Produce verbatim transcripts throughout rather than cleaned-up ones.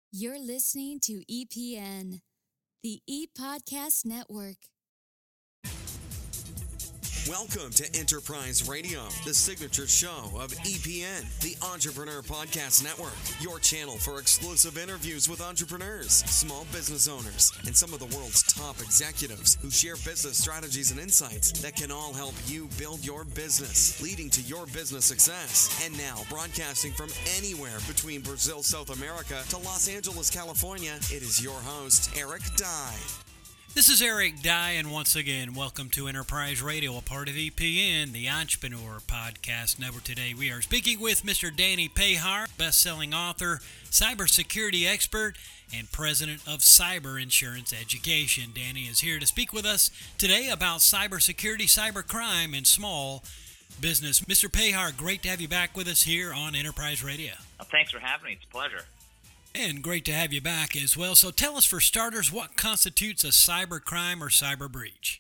You're listening to E P N, the E-Podcast Network. Welcome to Enterprise Radio, the signature show of E P N, the Entrepreneur Podcast Network, your channel for exclusive interviews with entrepreneurs, small business owners, and some of the world's top executives who share business strategies and insights that can all help you build your business, leading to your business success. And now, broadcasting from anywhere between Brazil, South America to Los Angeles, California, it is your host, Eric Dye. This is Eric Dye, and once again, welcome to Enterprise Radio, a part of E P N, the Entrepreneur Podcast Network. Today, we are speaking with Mister Danny Pahar, best-selling author, cybersecurity expert, and president of Cyber Insurance Education. Danny is here to speak with us today about cybersecurity, cybercrime, and small business. Mister Pahar, great to have you back with us here on Enterprise Radio. Well, thanks for having me. It's a pleasure. And great to have you back as well. So tell us, for starters, what constitutes a cyber crime or cyber breach?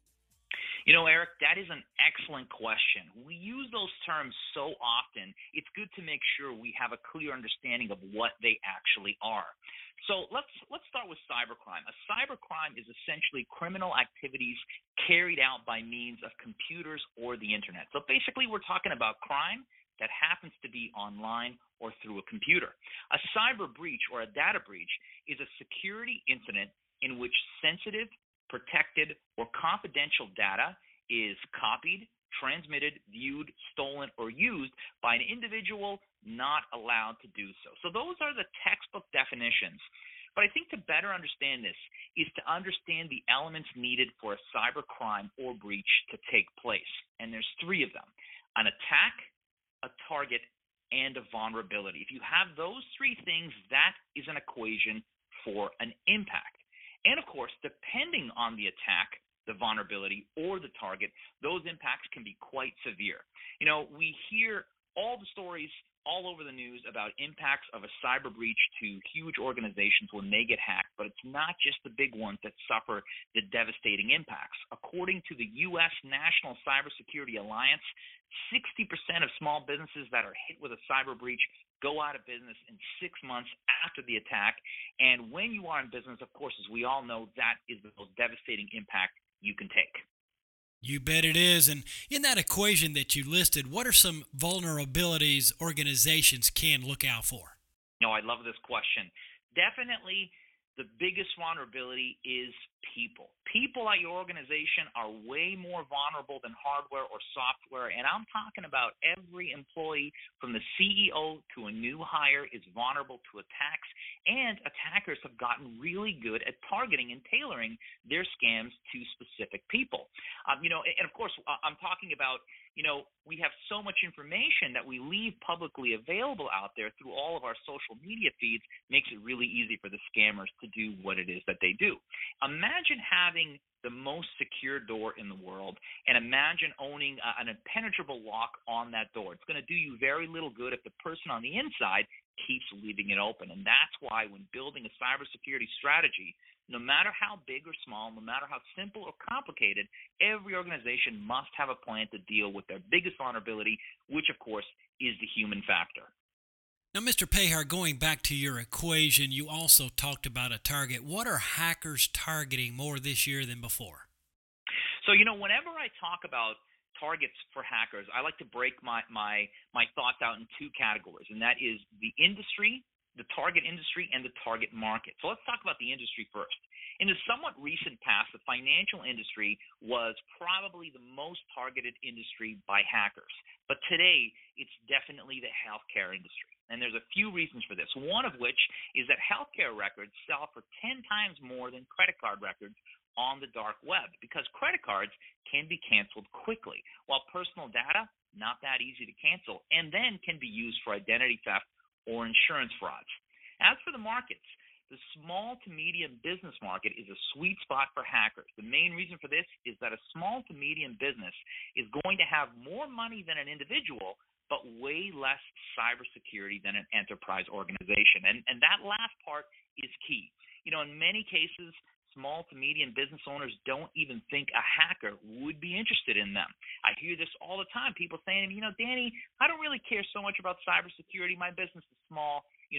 You know, Eric, that is an excellent question. We use those terms so often, it's good to make sure we have a clear understanding of what they actually are. So let's let's start with cybercrime. A cybercrime is essentially criminal activities carried out by means of computers or the internet. So basically, we're talking about crime that happens to be online or through a computer. A cyber breach or a data breach is a security incident in which sensitive, protected, or confidential data is copied, transmitted, viewed, stolen, or used by an individual not allowed to do so. So those are the textbook definitions. But I think to better understand this is to understand the elements needed for a cyber crime or breach to take place. And there's three of them: an attack, a target, and a vulnerability. If you have those three things, that is an equation for an impact. And of course, depending on the attack, the vulnerability, or the target, those impacts can be quite severe. You know, we hear all the stories all over the news about impacts of a cyber breach to huge organizations when they get hacked, but it's not just the big ones that suffer the devastating impacts. According to the U S National Cybersecurity Alliance, sixty percent of small businesses that are hit with a cyber breach go out of business in six months after the attack. And when you are in business, of course, as we all know, that is the most devastating impact you can take. You bet it is. And in that equation that you listed, what are some vulnerabilities organizations can look out for? No, I love this question. Definitely the biggest vulnerability is people. People at your organization are way more vulnerable than hardware or software, and I'm talking about every employee from the C E O to a new hire is vulnerable to attacks, and attackers have gotten really good at targeting and tailoring their scams to specific people. Um, you know, and of course, I'm talking about, you know, we have so much information that we leave publicly available out there through all of our social media feeds, makes it really easy for the scammers to do what it is that they do. Imagine having the most secure door in the world, and imagine owning a, an impenetrable lock on that door. It's going to do you very little good if the person on the inside keeps leaving it open. And that's why when building a cybersecurity strategy, no matter how big or small, no matter how simple or complicated, every organization must have a plan to deal with their biggest vulnerability, which, of course, is the human factor. Now, Mister Pahar, going back to your equation, you also talked about a target. What are hackers targeting more this year than before? So, you know, whenever I talk about targets for hackers, I like to break my, my, my thoughts out in two categories, and that is the industry, the target industry, and the target market. So let's talk about the industry first. In the somewhat recent past, the financial industry was probably the most targeted industry by hackers. But today, it's definitely the healthcare industry. And there's a few reasons for this, one of which is that healthcare records sell for ten times more than credit card records on the dark web, because credit cards can be canceled quickly, while personal data, not that easy to cancel, and then can be used for identity theft or insurance frauds. As for the markets, the small to medium business market is a sweet spot for hackers. The main reason for this is that a small to medium business is going to have more money than an individual, but way less cybersecurity than an enterprise organization. And, and that last part is key. You know, in many cases, small to medium business owners don't even think a hacker would be interested in them. I hear this all the time. People saying, you know, Danny, I don't really care so much about cybersecurity. My business is small. You know,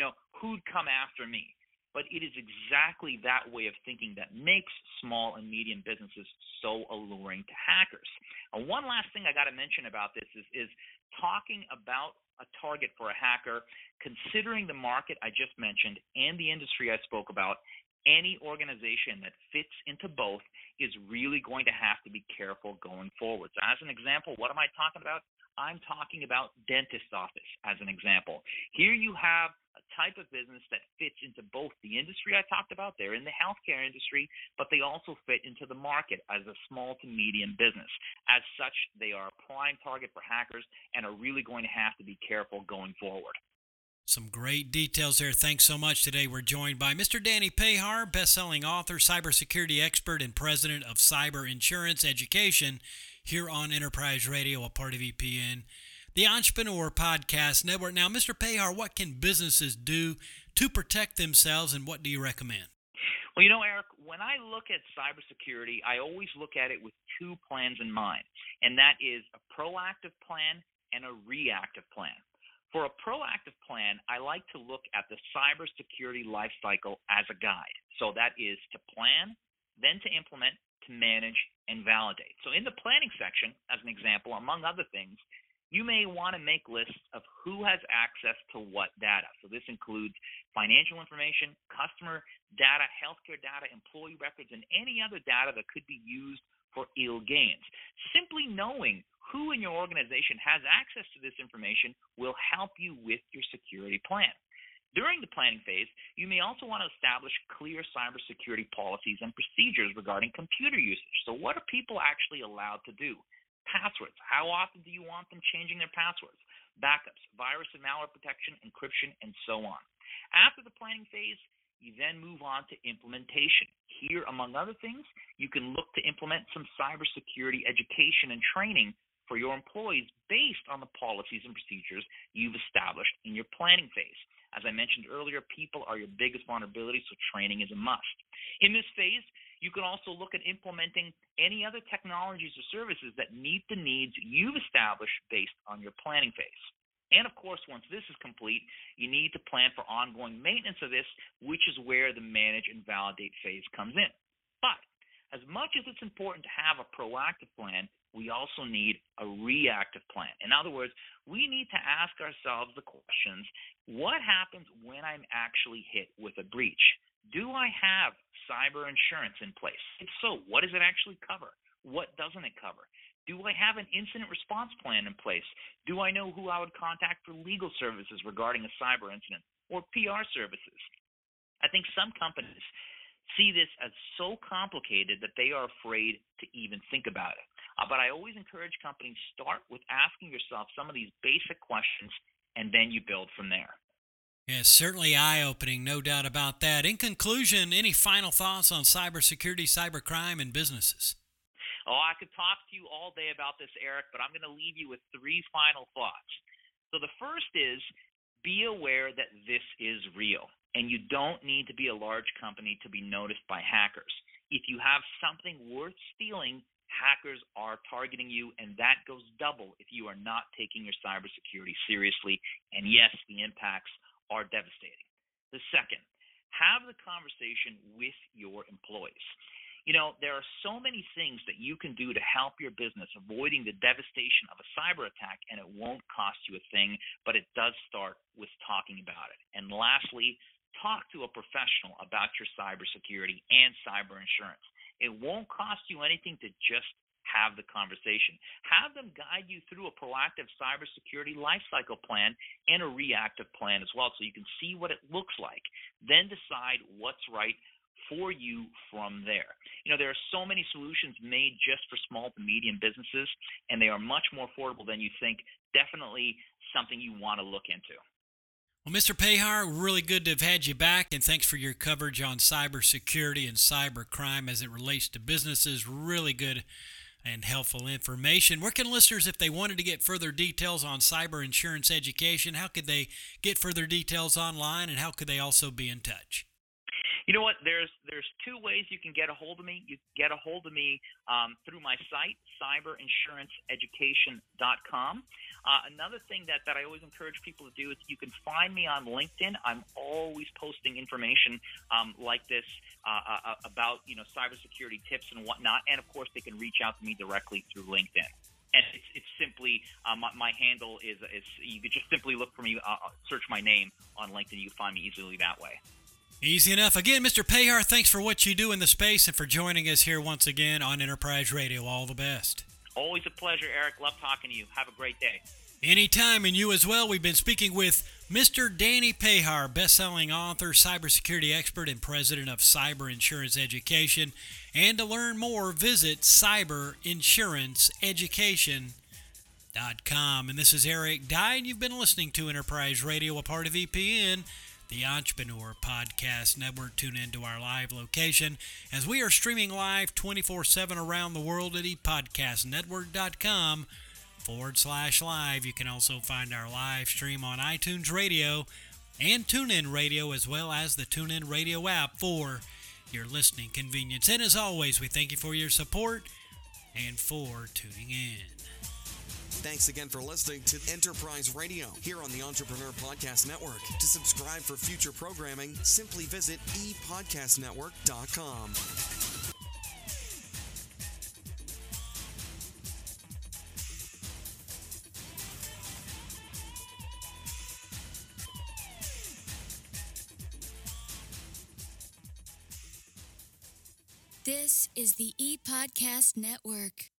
who'd come after me? But it is exactly that way of thinking that makes small and medium businesses so alluring to hackers. And one last thing I got to mention about this is, is talking about a target for a hacker, considering the market I just mentioned and the industry I spoke about. Any organization that fits into both is really going to have to be careful going forward. So as an example, what am I talking about? I'm talking about dentist office as an example. Here you have a type of business that fits into both the industry I talked about. They're in the healthcare industry, but they also fit into the market as a small to medium business. As such, they are a prime target for hackers and are really going to have to be careful going forward. Some great details there. Thanks so much. Today we're joined by Mister Danny Pahar, best-selling author, cybersecurity expert, and president of Cyber Insurance Education here on Enterprise Radio, a part of E P N, the Entrepreneur Podcast Network. Now, Mister Pahar, what can businesses do to protect themselves, and what do you recommend? Well, you know, Eric, when I look at cybersecurity, I always look at it with two plans in mind, and that is a proactive plan and a reactive plan. For a proactive plan, I like to look at the cybersecurity life cycle as a guide. So that is to plan, then to implement, to manage, and validate. So in the planning section, as an example, among other things, you may want to make lists of who has access to what data. So this includes financial information, customer data, healthcare data, employee records, and any other data that could be used for ill gains. Simply knowing who in your organization has access to this information will help you with your security plan. During the planning phase, you may also want to establish clear cybersecurity policies and procedures regarding computer usage. So what are people actually allowed to do? Passwords. How often do you want them changing their passwords? Backups, virus and malware protection, encryption, and so on. After the planning phase, you then move on to implementation. Here, among other things, you can look to implement some cybersecurity education and training for your employees based on the policies and procedures you've established in your planning phase. As I mentioned earlier, people are your biggest vulnerability, so training is a must. In this phase, you can also look at implementing any other technologies or services that meet the needs you've established based on your planning phase. And of course, once this is complete, you need to plan for ongoing maintenance of this, which is where the manage and validate phase comes in. But as much as it's important to have a proactive plan, we also need a reactive plan. In other words, we need to ask ourselves the questions, what happens when I'm actually hit with a breach? Do I have cyber insurance in place? If so, what does it actually cover? What doesn't it cover? Do I have an incident response plan in place? Do I know who I would contact for legal services regarding a cyber incident or P R services? I think some companies see this as so complicated that they are afraid to even think about it. Uh, but I always encourage companies, start with asking yourself some of these basic questions, and then you build from there. Yes, certainly eye-opening, no doubt about that. In conclusion, any final thoughts on cybersecurity, cybercrime, and businesses? Oh, I could talk to you all day about this, Eric, but I'm going to leave you with three final thoughts. So the first is, be aware that this is real, and you don't need to be a large company to be noticed by hackers. If you have something worth stealing, hackers are targeting you, and that goes double if you are not taking your cybersecurity seriously. And yes, the impacts are devastating. The second, have the conversation with your employees. You know, there are so many things that you can do to help your business avoiding the devastation of a cyber attack, and it won't cost you a thing, but it does start with talking about it. And lastly, talk to a professional about your cybersecurity and cyber insurance. It won't cost you anything to just have the conversation. Have them guide you through a proactive cybersecurity lifecycle plan and a reactive plan as well, so you can see what it looks like. Then decide what's right for you from there. You know, there are so many solutions made just for small to medium businesses, and they are much more affordable than you think. Definitely something you want to look into. Well, Mister Pahar, really good to have had you back, and thanks for your coverage on cybersecurity and cybercrime as it relates to businesses. Really good and helpful information. Where can listeners, if they wanted to get further details on cyber insurance education, how could they get further details online, and how could they also be in touch? You know what? There's there's two ways you can get a hold of me. You can get a hold of me um, through my site, cyber insurance education dot com. Uh, another thing that, that I always encourage people to do is you can find me on LinkedIn. I'm always posting information um, like this uh, uh, about, you know, cybersecurity tips and whatnot. And, of course, they can reach out to me directly through LinkedIn. And it's, it's simply uh, my, my handle is, is you could just simply look for me, uh, search my name on LinkedIn. You can find me easily that way. Easy enough. Again, Mister Pahar, thanks for what you do in the space and for joining us here once again on Enterprise Radio. All the best. Always a pleasure, Eric. Love talking to you. Have a great day. Anytime, and you as well. We've been speaking with Mister Danny Pahar, best-selling author, cybersecurity expert, and president of Cyber Insurance Education. And to learn more, visit cyber insurance education dot com. And this is Eric Dye, and you've been listening to Enterprise Radio, a part of E P N, the Entrepreneur Podcast Network. Tune into our live location as we are streaming live twenty-four seven around the world at e podcast network dot com forward slash live. You can also find our live stream on iTunes Radio and TuneIn Radio, as well as the TuneIn Radio app for your listening convenience. And as always, we thank you for your support and for tuning in. Thanks again for listening to Enterprise Radio here on the Entrepreneur Podcast Network. To subscribe for future programming, simply visit e podcast network dot com. This is the E-Podcast Network.